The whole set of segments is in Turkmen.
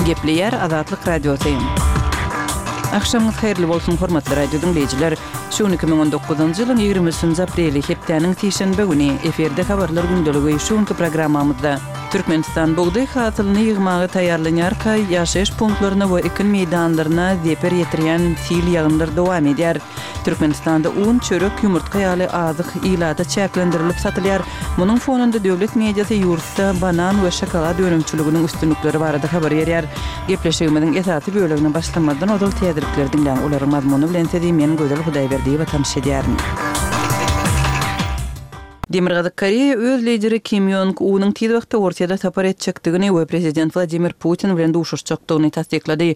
Gepleyer Azatlyk Radiosyň. Akşamyňyz haýyrly bolsun hormatly radio dinleýijiler. Şu 2019-njy ýylyň 20-nji apreli hepdeniň tişenbe güni eferde habarlar gündeligi şuňky programmamyzda Türkmenistan bugdy hatylyny ýygmagy taýýarlanýar ýaşaýyş punktlaryna we ekin meýdanlaryna zeper ýetirýän sil ýagynlar dowam edýär. Türkmenistanda un çörek ýumurtga ýaly azyk ýylada çäklendirilip satylýar. Munyň fonunda döwlet mediasy ýurtda banan we şokolad öňümçiliginiň üstünlikleri barada habar berýär. Gepleşigimiziň esasy bölegine başlamadan odal teýdirliklerden bilen olaryň mazmuny bilen men Gözel Hudaýberdiýewa tanış edýärin. Demirgazyk Koreýa öz lideri Kim Jong-unyň tez wagtda ortada tapar etjekdigini we prezident Vladimir Putin bilen duşuşjakdygyny tasdiklady.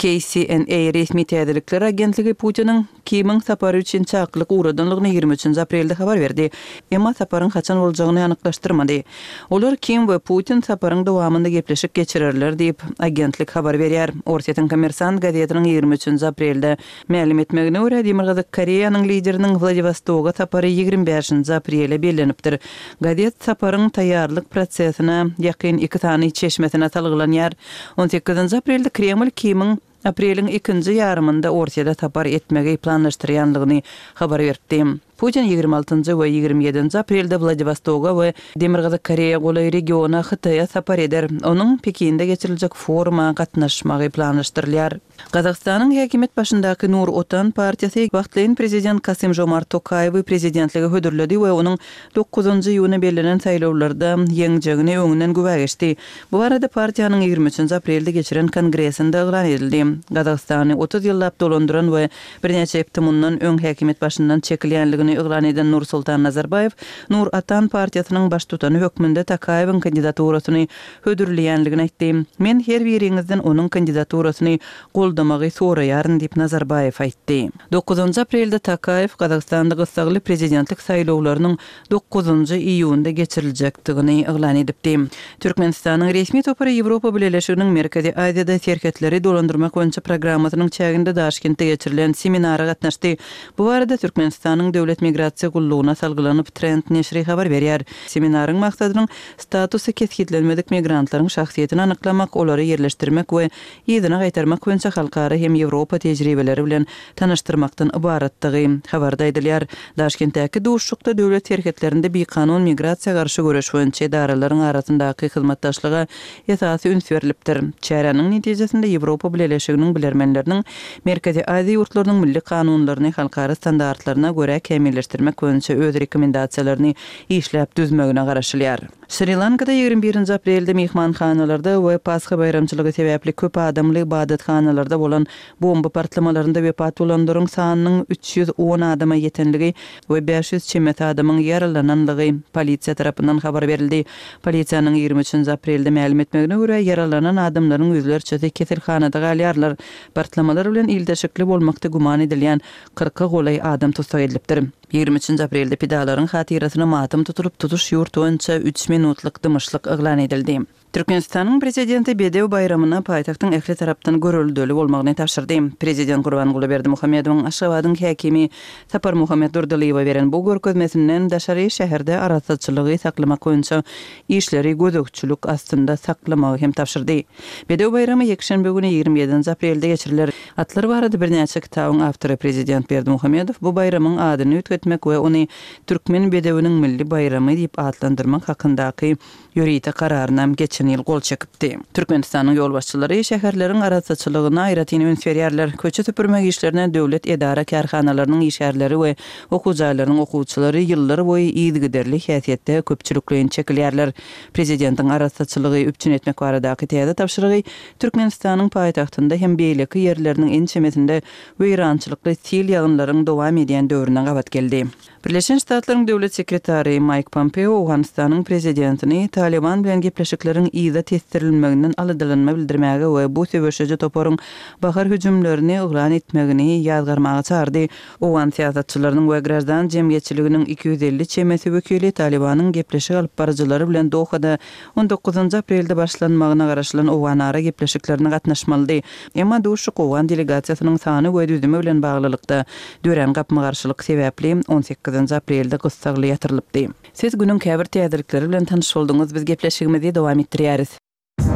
KCNA resmi täzelikler agentligi Putiniň Kim'iň sapary üçin çaklyk uğradanlygyny 23-nji aprelde habar berdi. Emma saparyň haçan boljagyny anyklaşdyrmady. Olar Kim we Putin saparyň dowamynda gepleşip geçirirler diýip agentlik habar berýär. Orsetyn Kommersant gazetiniň 23-nji aprelde ma'lum etmegine görä Demirgazyk Koreýanyň lideriniň Vladivostoga sapary 25-nji aprelde bellenipdir. Gazet saparyň taýýarlyk prosesine ýakyn 2 tany çeşmesine talgylanýar. 18-nji aprelde Kreml Kim'iň apreliň 2-nji ýarymynda ortada tapar etmegi planlaşdyrýanlygyny habar berdi. Putin 26-njy we 27-nji aprelde Vladivostoga we Demirgazyk Koreýa goly regiona Hytaýa sapar eder. Onuň Pekinde geçiriljek foruma gatnaşmagy planlaşdyrylýar. Gazakstanyň häkimet başyndaky Nur Otan partiýasy wagtlyň prezident Kasym Jomart Tokayew prezidentligi hödürledi we onuň 9-njy ýuny bellenen saýlawlarda ýeňjegini öňünden gübä geçdi. Bu arada partiýanyň 23-nji aprelde geçiren kongresinde eglan edildi. Gazakstany 30 ýyllap dolandyran we birnäçe ýyptymyndan öň häkimet başyndan çekilýänligini eglan eden Nursultan Nazarbayew, Nur Otan partiýasynyň baş tutany hökmünde Tokayewiň kandidaturasyny hödürleýänligini aýtdy. Men her biriňizden onuň kandidaturasyny goldamagy soraýaryn diýip Nazarbayew aýtdy. 9-njy aprelde Tokayew Gazakstanda gysgaly prezidentlik saýlawlarynyň 9-njy iýunda geçiriljekdigini eglan edipdi. Türkmenistanyň resmi topary Ýewropa Birleşiginiň Merkezi Aziýada serketleri dolandyrmak boýunça programmasynyň çäginde Daşkentde geçirilen seminara gatnaşdy. Bu arada Türkmenistanyň döwlet migrasiýa gullugyna salgylanyp Trend neşri habar berýär. Seminaryň maksadynyň statusy kesgitlenmedik migrantlaryň şahsiýetini anyklamak, olary yerleşdirmek we ýygyna gaýtarmak boýunça halkara hem Ýewropa tejribeleri bilen tanyşdyrmakdan ibaratdygy habarda edilýär. Daşkentdäki duşşukda döwlet serketlerinde bekanun migrasiýa garşy görüş boýunça edaralaryň arasyndaky hyzmatdaşlyga esasy üns berilipdir. Çäranyň netijesinde Ýewropa Birleşiginiň bilermenleriniň Merkezi Aziýa ýurtlarynyň milli kanunlaryny halkara standartlaryna görä kämilleşdirmek boýunça öz rekomendasiýalaryny işläp düzmegine garaşylýar. Sri Lankada 21-nji aprelde mehmanhanalarda we Pasxa bayramçylygy sebäpli köp adamly ibadatxanalarda bolan bomba partlamalarynda wepat bolanlaryň sanynyň 310 adama ýetenligi we 500 çemet adamyň yaralananlygy polisiýa tarapyndan habar berildi. Polisiýanyň 23-nji aprelde ma'lum etmegine görä yaralanan adamlaryň ýüzlerçesi keselhanada galýarlar. Partlamalar bilen ildeşikli bolmakda guman edilýän 40 golay adam tutsak edilipdir. 23-nji aprelde pidalaryň hatyrasyna matym tutulup tutuş ýurt boýunça 3 minutlyk dymyşlyk eglan edildi. Türkmenistanyň prezidenti Bedew bayramyna paýtagtyň ähli tarapdan görüldüli bolmagyny taşdyrdy. Prezident Gurbanguly Berdimuhammedowyň Aşgabatyň häkimi Sapar Muhammed Durdalyeva beren bu görkezmesinden daşary şäherde araççylygy saklamak boýunça işleri gözükçülük astynda saklamagy hem taşdyrdy. Bedew bayramy ýekşembe güni 27-nji aprelde geçiriler. Atlar barada birnäçe kitabyň awtory prezident Berdimuhammedow bu bayramyň adyny ötgetmek we ony Türkmen Bedewiniň milli bayramy diýip adlandyrmak hakyndaky ýörite kararynam geçen ýyl gol çekipdi. Türkmenistanyň ýol başçylary şäherleriň araççylygyna aýratyn üns berýärler. Köçe töpürmek işlerine döwlet edara karhanalarynyň işgärleri we okuwjaýlarynyň okuwçylary ýyllar boýy ýygyderli häsiýetde köpçülikleň çekilýärler. Prezidentiň araççylygy üpçün etmek baradaky täze tapşyrygy Türkmenistanyň paýtagtynda hem beýleki ýerleriniň en çemesinde weyrançylykly sil ýagynlaryň dowam edýän döwrüne gabat geldi. Birleşen Ştatlaryň döwlet sekretary Mike Pompeo Awganistanyň prezidentini Taliban bilen gepleşikleriň ýyda testirilmeginden aladalanma bildirmäge we bu sebäpçe toparyň bahar hüjümlerini eglan etmegini ýazgarmaga çağırdy. Awgan siýasatçylarynyň we gradan jemgyýetçiliginiň 250 çemesi wekili Talibanyň gepleşik alyp barjylary bilen Dohada 19-njy aprelde başlanmagyna garaşylan Awgan ara gepleşiklerine gatnaşmaly. Emma duşuk Awgan delegasiýasynyň sany we düzüme bilen baglylykda dören gapma garşylyk sebäpli 18-nji aprelde gysgaly ýatyrylypdy. Siz günüň käbir täzelikleri bilen tanyş boldyňyz. Biz gepleşigimizi dowam etdirýäris.